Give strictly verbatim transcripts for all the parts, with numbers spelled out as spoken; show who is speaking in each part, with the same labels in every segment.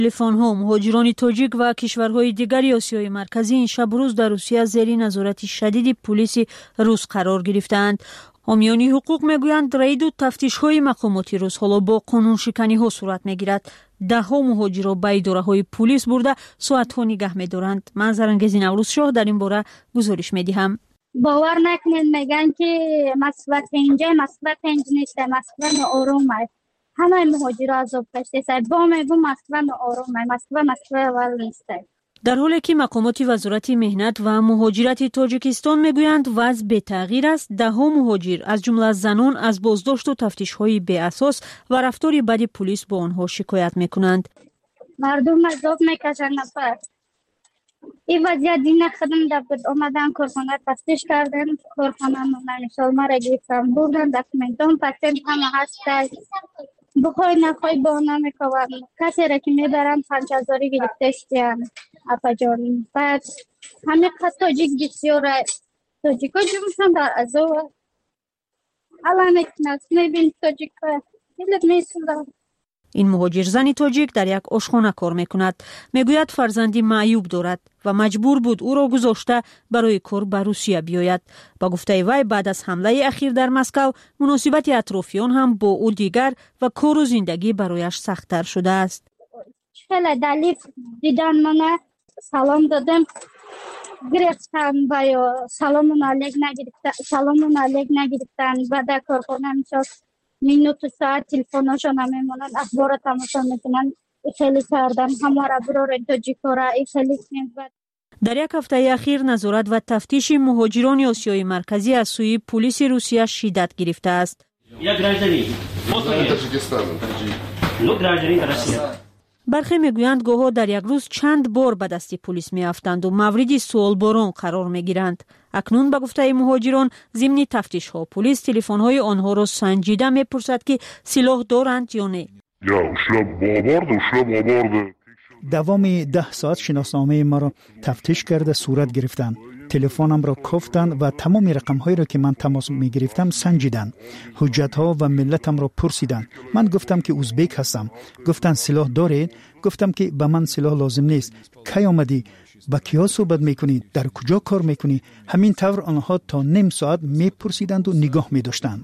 Speaker 1: تلفن ها مهاجران تاجیک و کشورهای دیگر آسیای مرکزی این شب روز در روسیه زیر نظارت شدید پلیس روس قرار گرفتند. حامیان حقوق میگویند رید و تفتیش های مقامات روس حالا با قانون شکنی ها صورت میگیرد. ده ها مهاجر را به اداره های پلیس برده ساعت ها نگه میدارند. من زرنگزی نوروز شاه در این باره گزارش میدهم.
Speaker 2: باور نکنید میگن که مسئله اینجا مسئله اینجا نیست، مسئله آرومه. همه مهاجر عذاب کشته است. با میگم مسئله آرومه، مسئله مسئله اول نیست.
Speaker 1: در حالی که مقامات وزارت مهنت و مهاجرت تاجیکستان میگویند وضع به تغییر است، ده ها مهاجر از جمله زنان از بازداشت و تفتیش های بی اساس و رفتار بد پلیس با آنها شکایت میکنند.
Speaker 2: مردم عذاب میکشند. نفر این وضعیت دین خدم دبت آمدن کارخانه تفتیش کردن، کارخانه مثال ما را گرفتن بردن دکومنتان پسند همه هست بخوای نخوای بانه میکنن. کسی را که میبرن پنج هزاری گرفتشتیم اپا جان. بعد همه قصد تاجیک بسیار تاجیک ها جمعشان در ازو الان اکناس میبین تاجیک ها هیلت میسولن.
Speaker 1: این مهاجر زنی تاجیک در یک آشخانه کار میکند. میگوید فرزندی معیوب دارد و مجبور بود او را گذاشته برای کار به روسیه بیاید. با گفته وی بعد از حمله اخیر در مسکو مناسبت اطرافیان هم با او دیگر و کار و زندگی برایش سخت‌تر شده است.
Speaker 2: خیلی دلیل دیدن من سلام دادم گرفتن و یا سلام علیک نگرفتن سلام علیک نگرفتن بعد کارخانه میشد مینوت و ساعت تلفنشون نمیمونن اخبار تماشا میکنن. خیلی کردن همه را برای تاجیکورا خیلی کنید.
Speaker 1: در یک هفته اخیر نظارت و تفتیش مهاجران آسیای مرکزی از سوی پلیس روسیه شدت گرفته است. برخی میگویند گوها در یک روز چند بار به دست پلیس میافتند و مورد سوالباران قرار میگیرند. اکنون به گفته مهاجران ضمن تفتیش ها پلیس تلفن های آنها را سنجیده میپرسد که سلاح دارند یا نه.
Speaker 3: دوام ده ساعت شناسنامه ما را تفتیش کرده صورت گرفتند. تلفنم را کفتند و تمام رقم هایی را که من تماس می گرفتم سنجیدند. حجت ها و ملتم را پرسیدند. من گفتم که ازبک هستم. گفتند سلاح دارید؟ گفتم که به من سلاح لازم نیست. کی آمدی؟ با کیا صحبت میکنی؟ در کجا کار میکنی؟ همین طور آنها تا نیم ساعت میپرسیدند و نگاه میداشتند.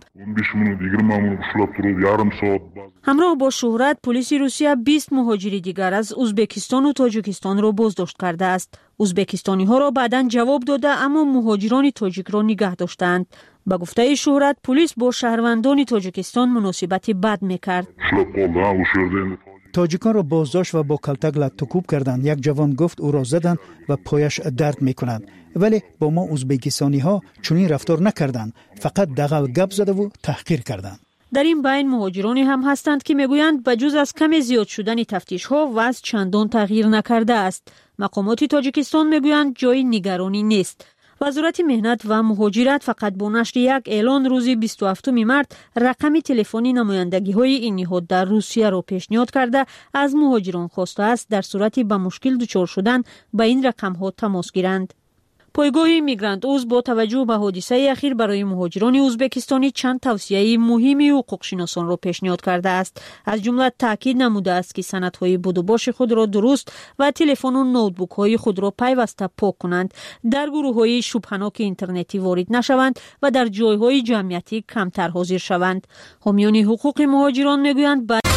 Speaker 1: همراه با شهرت پلیس روسیه بیست مهاجر دیگر از ازبکستان و تاجیکستان را بازداشت کرده است. ازبکستانی ها را بعداً جواب داده اما مهاجران تاجیک را نگه داشتند. با گفته شهرت پلیس با شهروندان تاجیکستان مناسبت بد میکرد.
Speaker 3: تاجیکان را بازداشت و با کلتک لطوکوب کردند. یک جوان گفت او را زدند و پایش درد میکند. ولی با ما ازبکستانی ها چنین رفتار نکردند. فقط دغل گپ زده و تحقیر کردند.
Speaker 1: در این بین مهاجرانی هم هستند که میگویند بجز از کم زیاد شدن تفتیش ها وضع چندان تغییر نکرده است. مقامات تاجیکستان میگویند جای نگرانی نیست. وزارت مهنت و مهاجرت فقط با نشر یک اعلان روز بیست و هفتم مارس رقم تلفنی نمایندگی های این نهاد در روسیه را پیشنهاد کرده از مهاجران خواسته است در صورتی به مشکل دچار شدن به این رقم ها تماس گیرند. پایگاه میگرانت اوز با توجه به حادثه اخیر برای مهاجران ازبکستانی چند توصیه مهمی حقوق شناسان را پیشنهاد کرده است. از جمله تاکید نموده است که سندهای بود و باش خود را درست و تلفن و نوتبوک های خود را پیوسته پاک کنند، در گروه های شبهناک اینترنتی وارد نشوند و در جایهای جمعیتی کمتر حاضر شوند. حامیان حقوق مهاجران میگویند با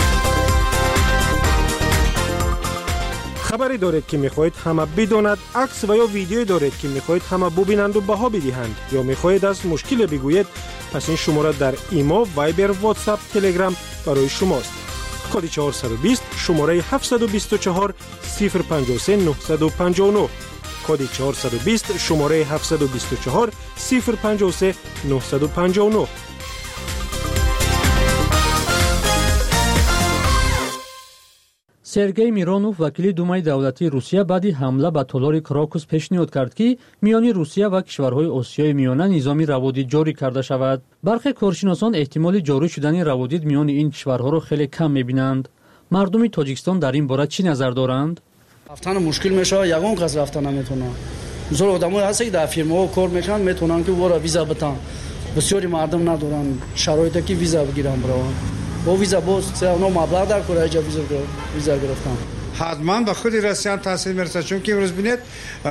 Speaker 4: خبری دارید که میخواهید همه بداند، عکس و یا ویدیویی دارید که میخواهید همه ببینند و بها بدهند، یا میخواهید از مشکل بگویید، پس این شماره در ایما، وایبر، واتساپ، تلگرام برای شماست. کد چهارصد و بیست شماره هفتصد و بیست و چهار صفر پنجاه و سه نهصد و پنجاه و نه. کد چهارصد و بیست شماره هفتصد و بیست و چهار صفر پنجاه و سه نهصد و پنجاه و نه.
Speaker 5: سرگئی میرونوف وکیل думаи давлатии Русия баъди ҳамла ба толори Крокус пешниҳод кард ки миёни Русия ва кишварҳои Осиёи миёна низоми раводид ҷорӣ карда шавад. бархе коршиносон эҳтимоли ҷорӣ шудани раводид миёни ин кишварҳоро хеле кам мебинанд. мардуми Тоҷикистон дар ин бора чӣ назар доранд?
Speaker 6: рафтан мушкил мешавад, ягон кас рафта наметавонад. бисёр одамое ҳаст ки дар фирмаҳо кор мекунанд, метавонанд ки вора виза батан. бисёри мардум надоранд шароите ки виза бигиранд. бирав با ویزا باز سه نو مبلغ در کره جا ویزا ویزا گرفتم.
Speaker 7: حتما به خود روسیان تاثیر میرسه، چون که امروز ببینید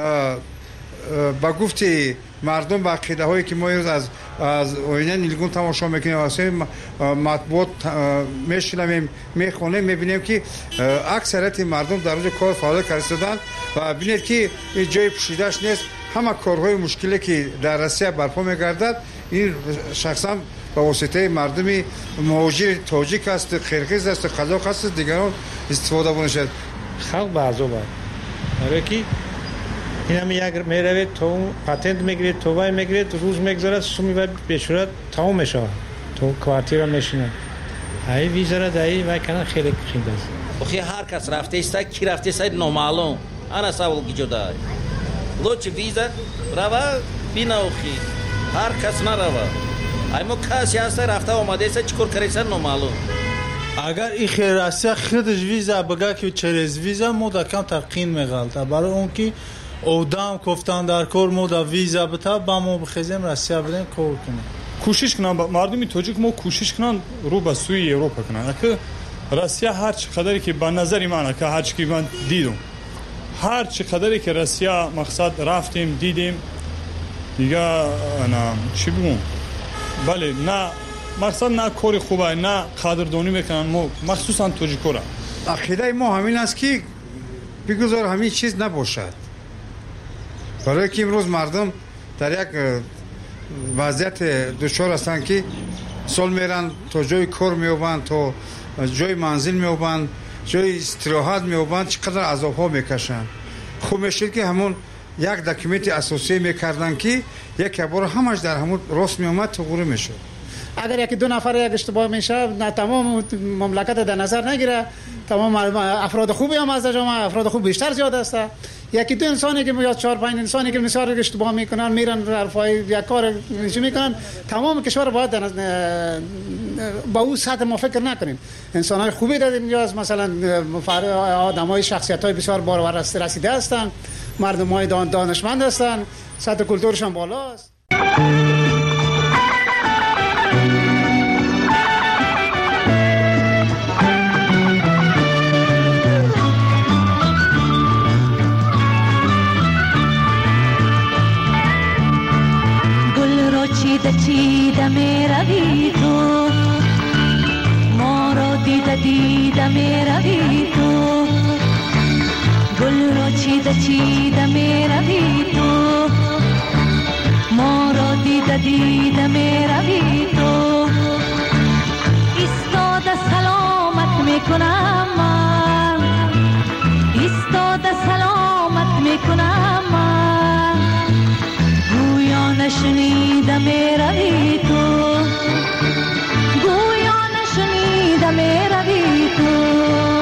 Speaker 7: با گفتی مردم با عقیده هایی که ما امروز از از آینه نیلگون تماشا میکنیم، واسه مطبوعات میشنویم میخونیم، میبینیم که اکثریت مردم در روز کار فعالیت کردن و ببینید که جای پوشیده‌اش نیست. همه کارهای مشکلی که در روسیه برپا میگردد این شخصا با واسطه مردمی مهاجر تاجیک است، قرقیز است، قزاق است، دیگران استفاده می‌شود.
Speaker 8: خلق بعضو بعد برای که این هم یک میروید تو پاتنت میگیرید، تو وای میگیرید، روز میگذارد، سومی و به صورت تمام میشه، تو کوارتیر میشینه. ای ویزا را دایی و کنن خیلی خیلی است.
Speaker 9: بخی هر کس رفته است کی رفته است نامعلوم. انا سوال کی جدا. لوچ ویزا روا بینا اخی. هر کس نروا. ای مو کسی هست رفته آمده است چیکار کردن نامعلوم.
Speaker 10: اگر این خیراسی خودش ویزا بگه که چرز ویزا مودا کم ترقین میغلطه، برای اون که اودام گفتن در کار مودا ویزا بتا با ما بخیزیم روسیه بدیم کار کنیم.
Speaker 11: کوشش کنن مردمی تاجیک ما کوشش کنن رو به سوی اروپا کنن که روسیه هر چقدری که به نظر من که هر چی من دیدم هر چقدری که روسیه مقصد رفتیم دیدیم دیگه انا چی بگم بله نه مقصد نه کاری خوبه نه قدردانی میکنن ما مخصوصا تاجیکا را.
Speaker 7: عقیده ما همین است که بگذار همین چیز نباشد، برای که امروز مردم در یک وضعیت دچار هستند که سال میرن تا جای کار میوبند، تا جای منزل میوبند، جای استراحت میوبند، چقدر عذاب ها میکشن. خوب میشه که همون یک داکیومنت اساسی میکردن که یک بار همش در همون راست میومد تو غوره میشه.
Speaker 12: اگر یکی دو نفر یک اشتباه میشه نه تمام مملکت در نظر نگیره، تمام افراد خوبی هم از جامعه افراد خوب بیشتر زیاد است. یکی دو انسانی که یا چهار پنج انسانی که بسیار اشتباه میکنن میرن حرفای یک کار چی میکنن، تمام کشور باید با اون سطح ما فکر نکنیم. انسان‌های خوبی در اینجا است، مثلا آدم‌های شخصیت‌های بسیار بارور رسیده هستند، مردم‌های دانشمند هستند، سطح کلتورشان بالاست.
Speaker 13: چیده چیده می روی تو، ما را دیده دیده می روی تو، گل را چیده چیده می روی تو، ما را دیده دیده می روی تو. ایستاده سلامت می کنم من، ایستاده سلامت می کنم من، گویا نشنیده می روی تو، گویا نشنیده می روی تو.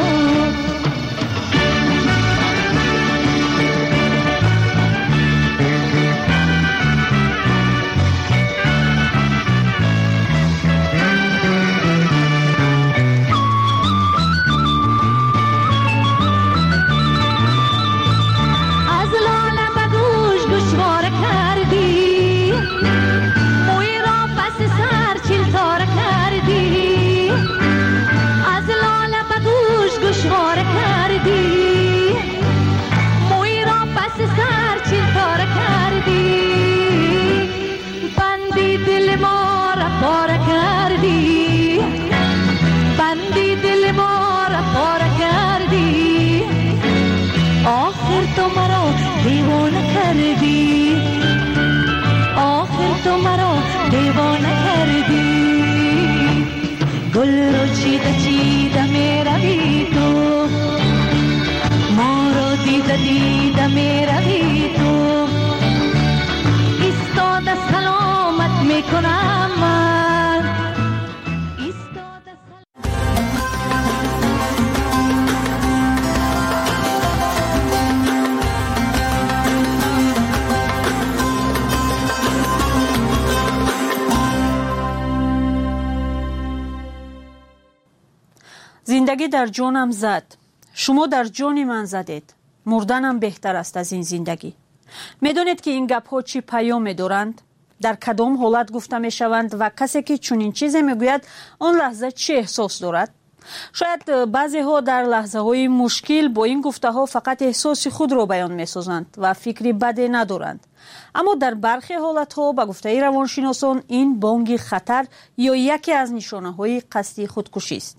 Speaker 13: دیوانه کردی، آخر تو مرا دیوانه کردی. گل رو چیده چیده می روی تو، ما رو دیده دیده می روی تو. ایستاده سلامت می کنم من، ایستاده
Speaker 1: زندگی در جانم زد، شما در جان من زدید. مردنم بهتر است از این زندگی. میدونید که این گپ ها چی پیام دارند؟ در کدام حالت گفته می شوند و کسی که چنین چیزی می گوید آن لحظه چه احساس دارد؟ شاید بعضی ها در لحظه های مشکل با این گفته ها فقط احساس خود را بیان می سازند و فکری بدی ندارند. اما در برخی حالت ها به گفته روانشناسان این بانگ خطر یا یکی از نشانه های قصدی خودکشی است.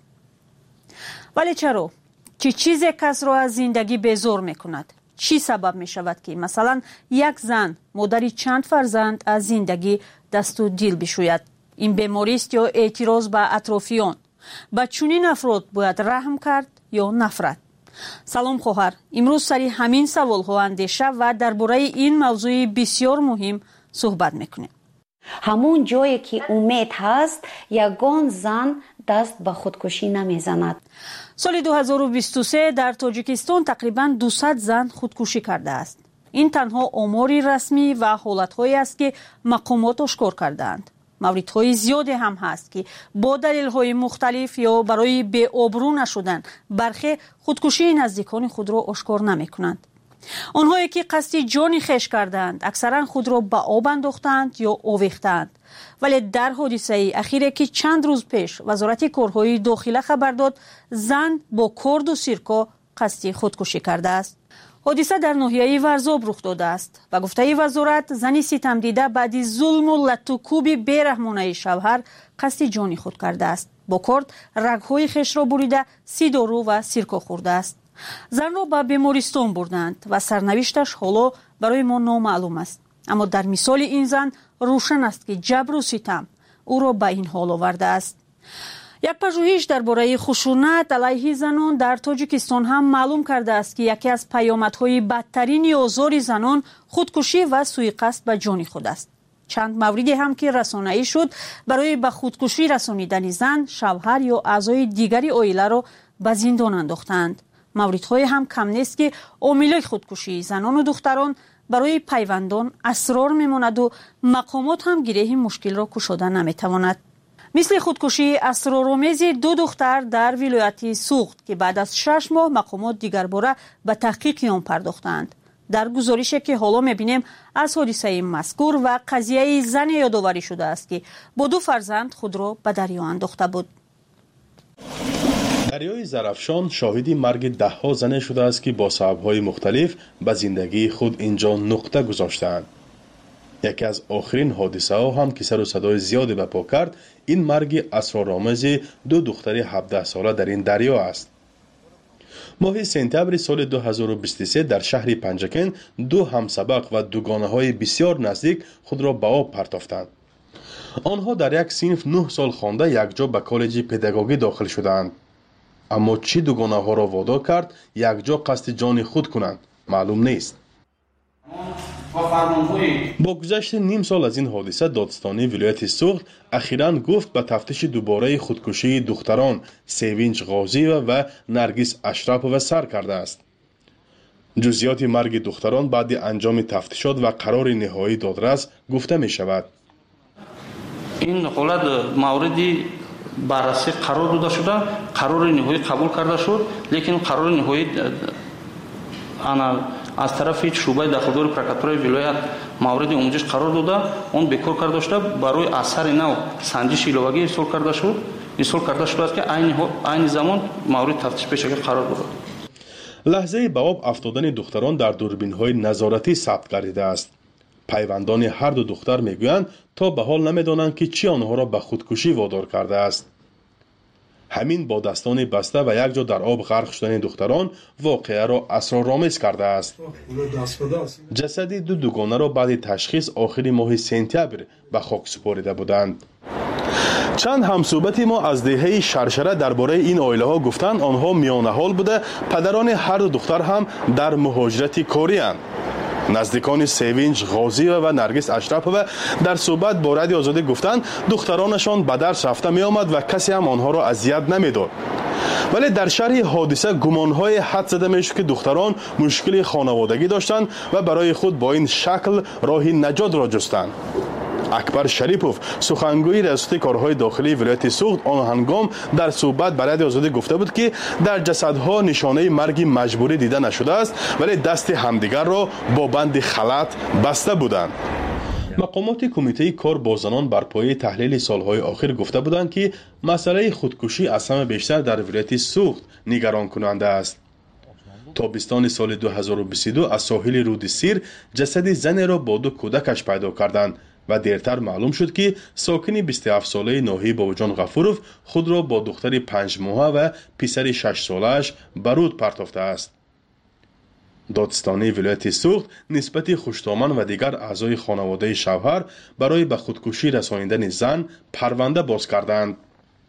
Speaker 1: ولی چرا؟ چه چیزی کس را از زندگی بیزار می کند؟ چی سبب می شود که مثلا یک زن مادری چند فرزند از زندگی دست و دل بشوید؟ این بیماری است یا اعتراض به اطرافیان؟ به چنین افراد باید رحم کرد یا نفرت؟ سلام خواهر، امروز سری همین سوال ها اندیشه و درباره این موضوع بسیار مهم صحبت میکنیم.
Speaker 14: همون جایی که امید هست یگان زن دست به خودکشی نمیزند.
Speaker 1: سال دو هزار و بیست و سه در تاجیکستان تقریباً دویست زن خودکشی کرده است. این تنها آماری رسمی و حالت‌هایی است که مقامات اشکار کردند. موردهای زیادی هم هست که با دلیل‌های مختلف یا برای بی آبرو نشدن برخی خودکشی نزدیکان خود را اشکار نمی‌کنند. آنهایی که قصد جان خویش کردند اکثرا خود را به آب انداختند یا آویختند. ولی در حادثه اخیری که چند روز پیش وزارت کارهای داخله خبر داد زن با کارد و سیرکا قصد خودکشی کرده است. حادثه در ناحیه ورزاب رخ داده است. به گفته وزارت زنی ستم دیده بعد ظلم و لط و کوب بیرحمانه شوهر قصد جان خود کرده است. با کارد رگ‌های خویش را بریده سی دارو و سیرکا خورده است. زن را به بیمارستان بردند و سرنوشتش حالا برای ما نامعلوم است. اما در مثال این زن روشن است که جبر و ستم او را به این حال آورده است. یک پژوهش درباره خشونت علیه زنان در تاجیکستان هم معلوم کرده است که یکی از پیامدهای بدترین آزار زنان خودکشی و سوءقصد به جان خود است. چند موردی هم که رسانه‌ای شد برای به خودکشی رسانیدن زن، شوهر یا اعضای دیگری عائله را به زندان انداختند. موردهای هم کم نیست که عاملای خودکشی زنان و دختران برای پیوندان اسرار میماند و مقامات هم گره مشکل را گشوده نمیتواند. مثل خودکشی اسرارآمیز دو دختر در ولایت سوخت که بعد از شش ماه مقامات دیگر باره به تحقیق آن پرداختند. در گزارشی که حالا میبینیم از حادثه مذکور و قضیه زن یادآوری شده است که با دو فرزند خود را به دریا انداخته بود.
Speaker 15: دریای زرافشان شاهدی مرگ ده ها زن شده است که با سبب‌های مختلف به زندگی خود اینجا نقطه گذاشتند. یکی از آخرین حادثه ها هم که سر و صدای زیادی برپا کرد این مرگ اسرارآمیز دو دختر هفده ساله در این دریا است. ماه سپتامبر سال دو هزار و بیست و سه در شهر پنجکن دو همسبق و دوگانه های بسیار نزدیک خود را به آب پرتافتند. آنها در یک صنف نه سال خوانده یکجا به کالج پداگوژی داخل شدند. اما چی دوگانه ها را وادار کرد یکجا قصد جان خود کنند معلوم نیست. با گذشت نیم سال از این حادثه دادستانی ولایت سوخت اخیراً گفت به تفتیش دوباره خودکشی دختران سیوینج غازی و نرگس اشرف‌پووا سر کرده است. جزئیات مرگ دختران بعد انجام تفتیشات و قرار نهایی دادرس گفته می شود.
Speaker 6: این حالت موردی بررسی قرار داده شده، قرار نهایی قبول کرده شد، لیکن قرار نهایی انا از طرف شعبه داخلدار پرکاتورای ولایت مورد آموزش قرار داده، اون بکار کرده شده برای اثر نو سنجش ایلوگی ارسال کرده شد، ارسال کرده شده است که عین عین زمان مورد تفتیش پیش قرار داده.
Speaker 15: لحظه به آب افتادن دختران در دوربین‌های نظارتی ثبت گردیده است. پیوندان هر دو دختر میگویند تا به حال نمیدانند که چی آنها را به خودکشی وادار کرده است. همین با دستان بسته و یک جا در آب غرق شدن دختران واقعه را اسرارآمیز کرده است. جسد دو دوگانه را بعد تشخیص آخر ماه سپتامبر به خاک سپرده بودند. چند همصحبت ما از دهه شرشره درباره این عائله ها گفتند آنها میانه حال بوده، پدران هر دو دختر هم در مهاجرت کاری اند. نزدیکان سیوینج غازی و نرگس اشرف‌پووا در صحبت با رادیو آزادی گفتند دخترانشان به درس رفته می آمد و کسی هم آنها را اذیت نمی‌داد. ولی در شرح حادثه گمان‌های حد زده می‌شد که دختران مشکل خانوادگی داشتند و برای خود با این شکل راه نجات را جستند. اکبر شریپوف سخنگوی ریاست کارهای داخلی ولایت سوخت آن هنگام در صحبت با رادیو آزادی گفته بود که در جسدها نشانه مرگ مجبوری دیده نشده است ولی دست همدیگر را با بند خلط بسته بودند. مقامات کمیته کار با زنان بر پایه تحلیل سالهای آخر گفته بودند که مسئله خودکشی از همه بیشتر در ولایت سوخت نگران کننده است. تابستان سال دو هزار و بیست و دو از ساحل رود سیر جسد زن را با دو کودکش پیدا کردند و دیرتر معلوم شد که ساکن بیست و هفت ساله ناحیه باباجان غفورов خود را با دختر پنج ماهه و پسر شش ساله‌اش برود پرتافته است. دادستانی ولایت سوخت نسبت خوشتامن و دیگر اعضای خانواده شوهر برای به خودکشی رسانیدن زن پرونده باز کردند.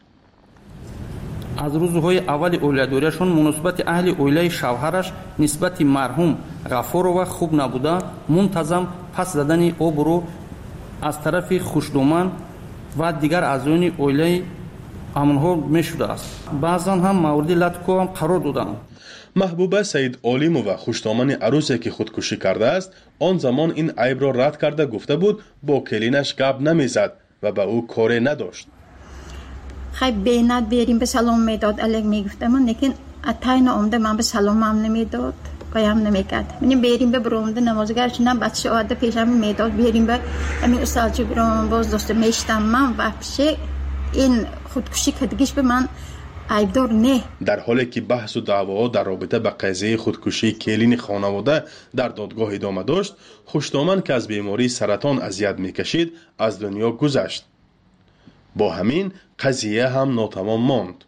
Speaker 6: از روزهای اول اولادوریشون مناسبت اهل اویله شوهرش نسبت مرحوم غفورова خوب نبوده، منتظم پس زدن آب رو از طرف خوشدامن و دیگر اعضای اویله امنها می شده است. بعضا هم مورد لطکو هم قرار دادند.
Speaker 15: محبوبه سید عالیمووا خوشدامن عروسی که خودکشی کرده است آن زمان این عیب را رد کرده گفته بود با کلینش گپ نمیزد و به او کاری نداشت.
Speaker 16: خیلی بینت بیاریم به سلام میداد الگ میگفتم لیکن اتاین آمده من به سلام هم نمیداد قایم نمیکرد. منیم بیاریم به برامده نمازگرش نم بچه آده پیشم میداد بیاریم به همین استاد برام باز دوست میشتم من و پیشه این خودکشی کردگیش به من عیبدار نه.
Speaker 15: در حالی که بحث و دعوا در رابطه با قضیه خودکشی کلین خانواده در دادگاه ادامه داشت، خوشدامن که از بیماری سرطان اذیت میکشید از دنیا گذشت. با همین قضیه هم ناتمام ماند.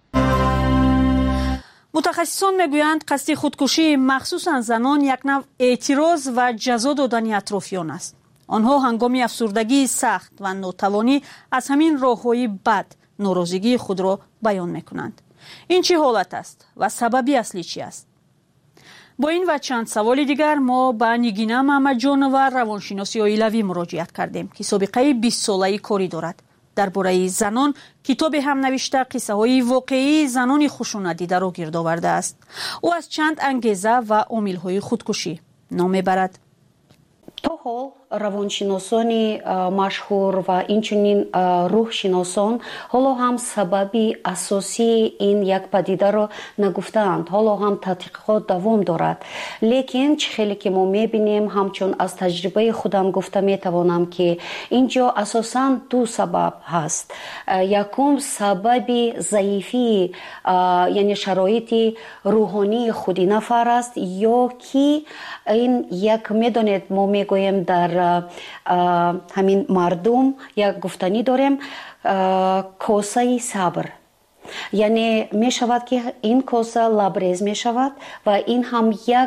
Speaker 1: متخصصان میگویند قصد خودکشی مخصوصا زنان یک نوع اعتراض و جزا دادن اطرافیان است. آنها هنگام افسردگی سخت و ناتوانی از همین راه‌های بد ناراضگی خود را بیان میکنند. این چه حالت است و سببی اصلی چی است؟ با این و چند سوال دیگر ما به نگینه محمد جان و روانشناسی عائلوی مراجعت کردیم که سابقه بیست ساله‌ای کاری دارد. درباره زنان کتاب هم نوشته قصه های واقعی زنان خشونت دیده را گرد آورده است. او از چند انگیزه و عامل های خودکشی نام میبرد.
Speaker 14: تا حال روانشناسان مشهور و اینچنین روحشناسان حالا هم سببی اساسی این یک پدیده را نگفتند. حالا هم تحقیقات دوام دارد. لیکن چه خیلی که ما میبینیم همچون از تجربه خودم گفته میتوانم که اینجا اساساً دو سبب هست. یکم سببی ضعیفی یعنی شرایط روحانی خودی نفر است یا که این یک میدانید ما میگویم در همین مردم یک گفتنی داریم کوسه صبر، یعنی می شود که این کوسه لبریز می شود و این هم یک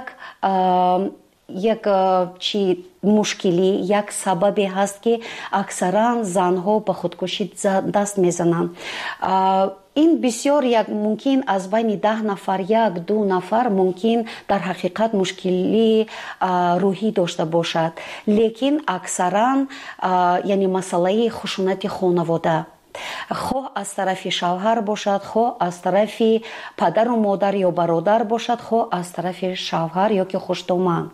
Speaker 14: یک چی مشکلی یک سببی هست که اکثرا زنها به خودکشی دست میزنند. این بسیار یک ممکن از بین ده نفر یک دو نفر ممکن در حقیقت مشکلی روحی داشته باشد، لیکن اکثرا یعنی مسئله خشونت خانواده خواه از طرف شوهر باشد، خواه از طرف پدر و مادر یا برادر باشد، خواه از طرف شوهر یا که خوشدامن.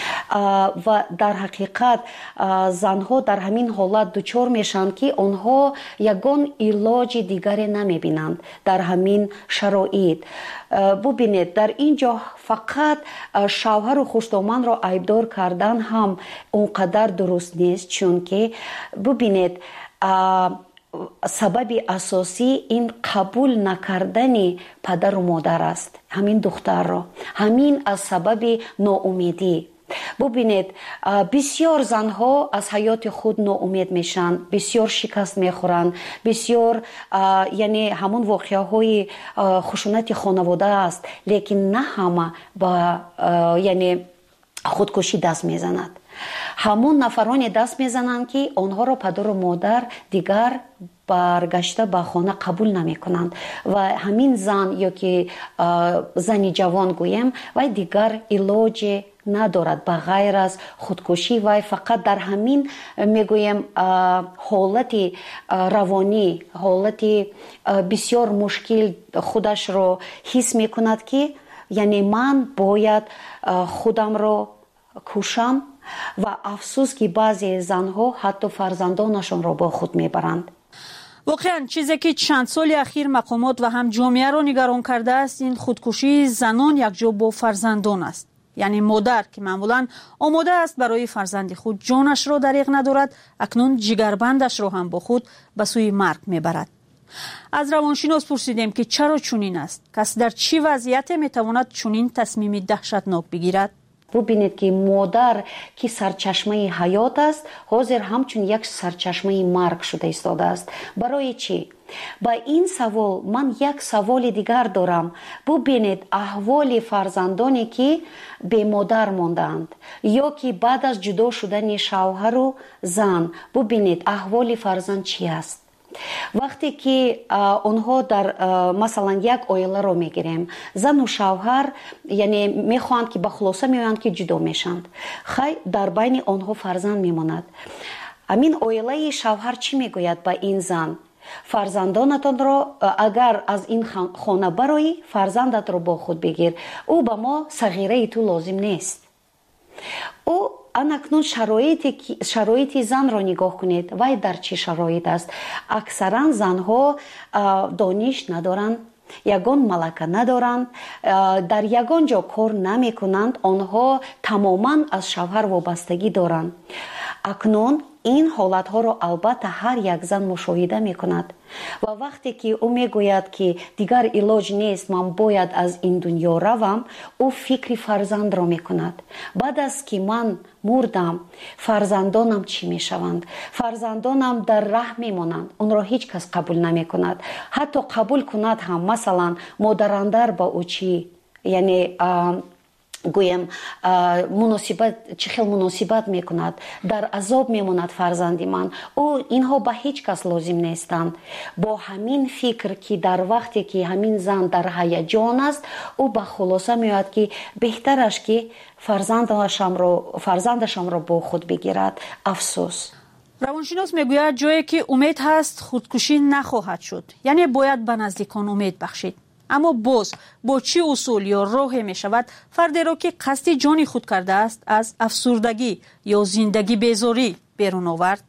Speaker 14: و در حقیقت زنها در همین حالت دچار میشن که آنها یگان علاج دیگری نمیبینند در همین شرایط. ببینید در اینجا فقط شوهر و خوشدامن را عیبدار کردن هم اونقدر درست نیست، چون که ببینید سبب اساسی این قبول نکردن پدر و مادر است، همین دختر را، همین از سبب ناامیدی. ببینید بسیار زنها از حیات خود ناامید میشن، بسیار شکست میخورن، بسیار یعنی همون واقعه های خشونت خانواده است، لیکن نه همه با یعنی خودکشی دست میزند. همون نفرانی دست میزنند که آنها را پدر و مادر دیگر برگشته به خانه قبول نمی کنند و همین زن یا که زنی جوان گویم و دیگر علاج ندارد به غیر از خودکشی و فقط در همین میگویم حالت روانی، حالت بسیار مشکل خودش رو حس میکند که یعنی من باید خودم رو کشم و افسوس که بعضی زنها حتی فرزندانشون را با خود میبرند.
Speaker 1: واقعا چیزی که چند سال اخیر مقامات و هم جامعه را نگران کرده است این خودکشی زنان یک جا با فرزندان است. یعنی مادر که معمولاً آماده است برای فرزند خود جانش را دریغ ندارد، اکنون جگربندش را هم با خود به سوی مرگ میبرد. از روانشناس پرسیدیم که چرا چنین است؟ کس در چی وضعیت میتواند چنین تصمیم دهشتناک بگیرد؟
Speaker 14: ببینید که مادر که سرچشمه حیات است حاضر همچون یک سرچشمه مرگ شده ایستاده است. برای چی؟ با این سوال من یک سوال دیگر دارم. ببینید احوال فرزندانی که به مادر ماندند یا که بعد از جدا شدن شوهر و زن، ببینید احوال فرزند چی است. وقتی که آنها در مثلا یک اویله رو میگیریم، زن و شوهر یعنی میخواهند که به خلاصه میگویند که جدا میشند، خیلی در بین آنها فرزند میماند. امین اویله شوهر چی میگوید با این زن؟ فرزندانتان را اگر از این خانه برایی فرزندت رو با خود بگیر، او به ما صغیره تو لازم نیست. او انکنون شرایطی شرایطی زن را نگاه کنید، وای در چه شرایط است. اکثرا زنها دانش ندارند، یگان ملکه ندارند، در یگان جا کار نمی کنند، آنها تماما از شوهر وابستگی دارند. اکنون این حالت ها را البته هر یک زن مشاهده می کند و وقتی که او می گوید که دیگر علاج نیست، من باید از این دنیا روم، او فکر فرزند را می کند. بعد از که من مردم فرزندانم چی می شوند؟ فرزندانم در ره می مانند، اون را هیچ کس قبول نمی کند. حتی قبول کند هم مثلا مادراندر با او چی یعنی گویم مناسبت چه خیلی مناسبت میکند، در عذاب میماند فرزندی من، او اینها به هیچ کس لازم نیستند. با همین فکر که در وقتی که همین زن در هیجان است، او به خلاصه میاد که بهترش که فرزندشم رو فرزندشم رو با خود بگیرد. افسوس.
Speaker 1: روانشناس میگوید جایی که امید هست خودکشی نخواهد شد، یعنی باید به نزدیکان امید بخشید. اما باز با چه اصول یا راهی می شود فردی را که قصد جان خود کرده است از افسردگی یا زندگی بیزاری بیرون آورد؟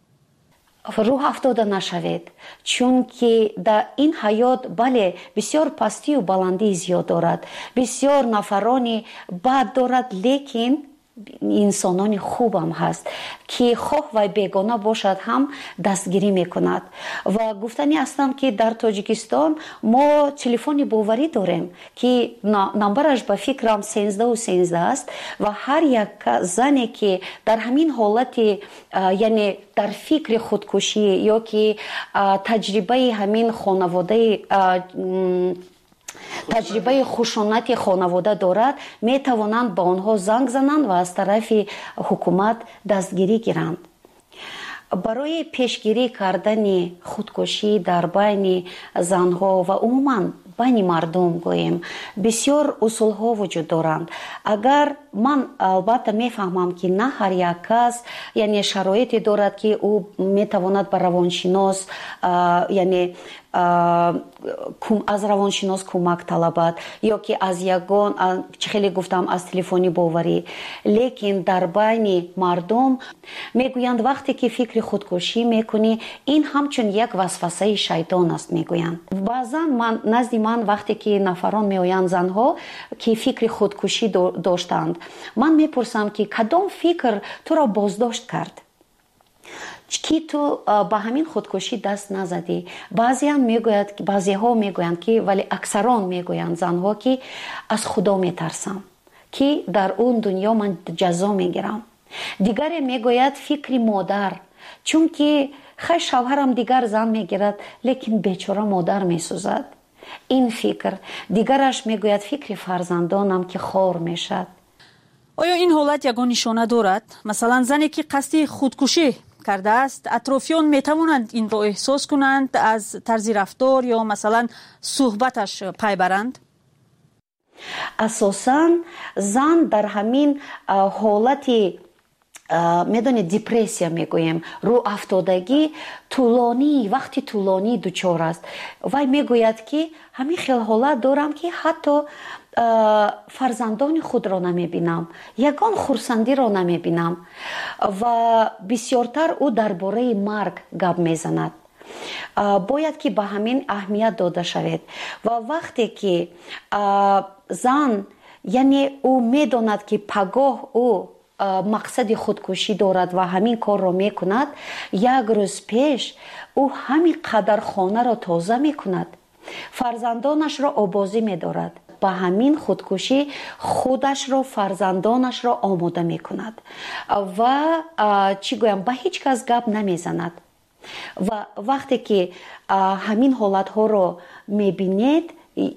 Speaker 14: روح افتاده نشوید، چون که در این حیات بله بسیار پستی و بلندی زیاد دارد، بسیار نفرانی بد دارد، لیکن انسانان خوب هم هست که خواه و بیگانه باشد هم دستگیری میکند. و گفتنی هستم که در تاجیکستان ما تلفن باوری داریم که نمبرش به فکرم سیزده و سیزده است و هر یک زنی که در همین حالت یعنی در فکر خودکشی یا که تجربه همین خانواده تجربه خشونت خانواده دارد، می توانند با آنها زنگ زنند و از طرف حکومت دستگیری گیرند. برای پیشگیری کردن خودکشی در بین زنها و عموما بین مردم گوییم بسیار اصول ها وجود دارند. اگر من البته میفهمم که نه هر یک کس یعنی شرایطی دارد که او میتواند به روانشناس یعنی از روانشناس کمک طلبد یا که از یگان چه خیلی گفتم از تلفنی باوری، لیکن در بین مردم میگویند وقتی که فکر خودکشی میکنی این همچون یک وسوسه شیطان است میگویند. بعضا من نزد من وقتی که نفران میآیند زنها که فکر خودکشی داشتند، من میپرسم که کدام فکر تو را بازداشت کرد که تو با همین خودکشی دست نزدی؟ بعضی هم میگوید بعضی ها میگویند که ولی اکثران میگویند زنها که از خدا میترسم که در اون دنیا من جزا میگیرم. دیگری میگوید فکر مادر، چون که خیلی شوهرم دیگر زن میگیرد لیکن بیچاره مادر میسوزد. این فکر. دیگرش میگوید فکر فرزندانم که خار میشد.
Speaker 1: آیا این حالت یگان نشانه دارد؟ مثلا زنی که قصد خودکشی کرده است، اطرافیان میتوانند این را احساس کنند، از طرز رفتار یا مثلا صحبتش پی برند؟
Speaker 14: اساساً زن در همین حالتی میدونید دیپرسیا میگویم، رو افتادگی طولانی وقتی طولانی دچار است. وای میگوید که همین خیلی حالت دارم که حتی فرزندان خود را نمیبینم، یگان خورسندی را نمیبینم و بسیارتر او درباره مرگ گپ میزند. باید که به همین اهمیت داده شود و وقتی که زن یعنی او میداند که پگاه او مقصد خودکشی دارد و همین کار را میکند، یک روز پیش او همین قدر خانه را تازه میکند، فرزندانش را آبازی میدارد، با همین خودکشی خودش را فرزندانش را آماده میکند و چی گویم به هیچ کس گپ نمیزند. و وقتی که همین حالت ها رو میبینید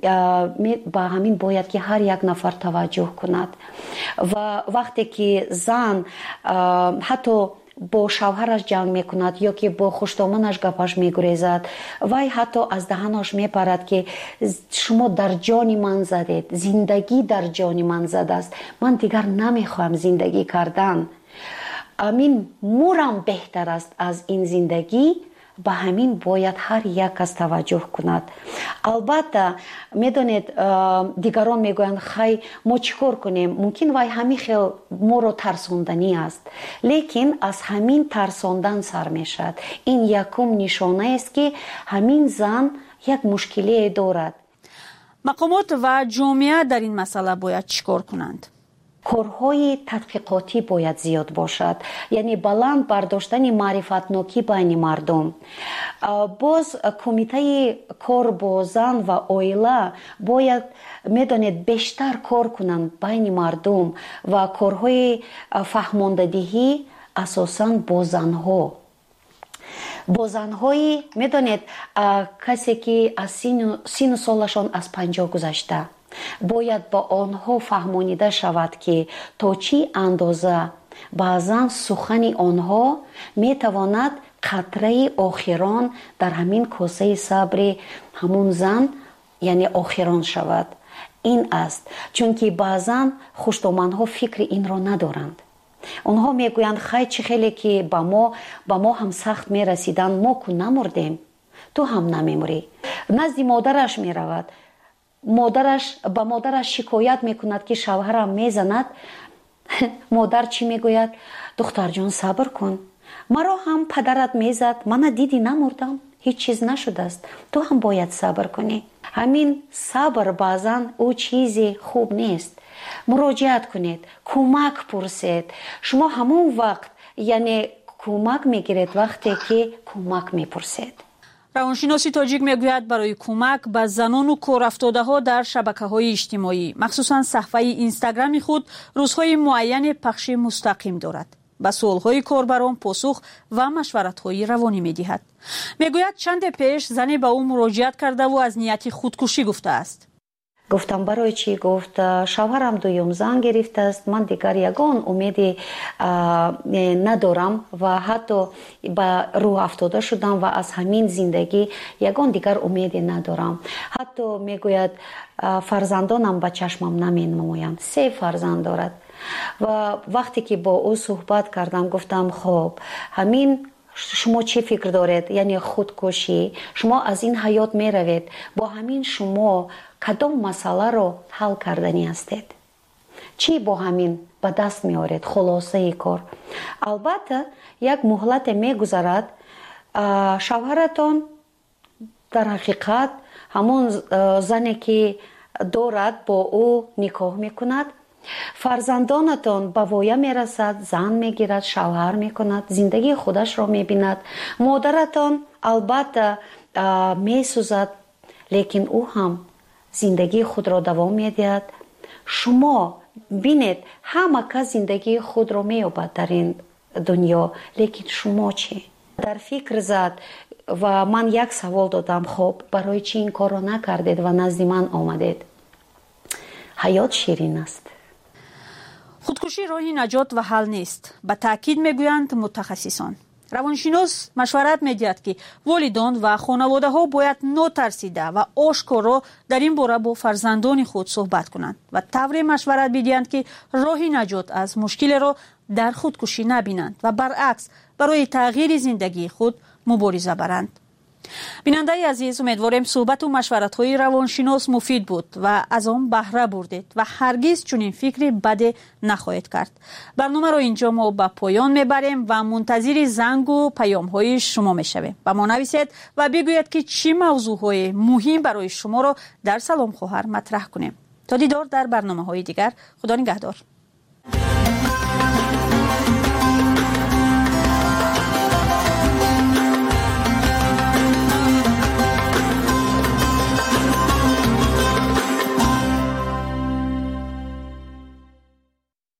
Speaker 14: با همین باید که هر یک نفر توجه کند. و وقتی که زن حتی با شوهرش جنگ میکند یا که با خوشدامنش گپش میگریزد، وای حتی از دهنش میپرد که شما در جان من زدید، زندگی در جان من زده است، من دیگر نمیخواهم زندگی کردن، امین مورم بهتر است از این زندگی. به همین باید هر یک کس توجه کند. البته میدونید دیگران میگویند خی ما چیکار کنیم، ممکن وای همین خیلی ما رو ترسوندنی است، لیکن از همین ترساندن سر میشد. این یکم نشانه است که همین زن یک مشکلی دارد.
Speaker 1: مقامات و جامعه در این مسئله باید چیکار کنند؟
Speaker 14: کارهای تحقیقاتی باید زیاد باشد، یعنی بلند برداشتن معرفتناکی بین مردم. باز کمیته کار با زن و اویله باید میدانید بیشتر کار کنند بین مردم و کارهای فهماندهی اساساً با زنها. با زنهایی میدانید کسی که از سین و سالشان از پنجاه گذشته، باید با آنها فهمانیده شود که تا چی اندازه بعضا سخن آنها میتواند قطره آخران در همین کاسه صبر همون زن یعنی آخران شود. این است چون که بعضا خوشدامنها فکر این را ندارند. آنها میگویند خیلی چه خیلی که با ما با ما هم سخت میرسیدن، ما کو نمردیم تو هم نمیمری. نزد مادرش میرود، مادرش با مادرش شکایت میکند که شوهرم میزند. مادر چی میگوید؟ دختر جان صبر کن، مرا هم پدرت میزد، من دیدی نمردم، هیچ چیز نشده است، تو هم باید صبر کنی. همین صبر بعضا او چیزی خوب نیست. مراجعت کنید، کمک پرسید. شما همون وقت یعنی کمک میگیرید وقتی که کمک میپرسید.
Speaker 1: روانشناسی تاجیک میگوید برای کمک به زنان و کارافتاده‌ها در شبکه‌های اجتماعی مخصوصاً صفحه اینستاگرام خود روزهای معین پخش مستقیم دارد. به سوال‌های کاربران پاسخ و مشورت‌های روانی می‌دهد. میگوید چند پیش زنی به او مراجعت کرده و از نیت خودکشی گفته است.
Speaker 14: گفتم برای چی؟ گفت شوهرم دویم زن گرفته است، من دیگر یگان امیدی ندارم و حتی به روح افتاده شدم و از همین زندگی یگان دیگر امیدی ندارم. حتی میگوید فرزندانم به چشمم نمینمایند، سه فرزند دارد. و وقتی که با او صحبت کردم گفتم خب همین شما چی فکر دارید؟ یعنی خودکشی، شما از این حیات می روید، با همین شما کدام مسئله رو حل کردنی هستید؟ چی با همین به دست می آورید؟ خلاصه ای کار. البته یک مهلت می گذارد، شوهرتان در حقیقت همون زنی که دارد با او نکاح می کند، فرزندانتان به وایه می رسد، زن می گیرد، شوهر می کند، زندگی خودش را می بیند. مادرتان البته می سوزد، لیکن او هم زندگی خود را دوام می دهد. شما بینید همه کس زندگی خود را می یابد در این دنیا، لیکن شما چی؟ در فکر زد و من یک سوال دادم، خب برای چی این کار را نکردید و نزد من آمدید؟ حیات شیرین است.
Speaker 1: خودکشی راهی نجات و حل نیست. به تاکید میگویند متخصصان. روانشناس مشورت میدهد که والدان و خانواده ها باید نترسیده و آشکارا در این باره با فرزندان خود صحبت کنند و طوری مشورت بدهند که راهی نجات از مشکل را در خودکشی نبینند و برعکس برای تغییر زندگی خود مبارزه برند. بیننده عزیز، امیدواریم صحبت و مشورت‌های روانشناس مفید بود و از آن بهره بردید و هرگز چنین فکری بد نخواهید کرد. برنامه را اینجا ما به پایان میبریم و منتظر زنگ و پیام‌های شما میشویم. با ما نویسید و بگویید که چه موضوعهای مهم برای شما را در سلام خواهر مطرح کنیم. تا دیدار در برنامه‌های دیگر، خدا نگهدار.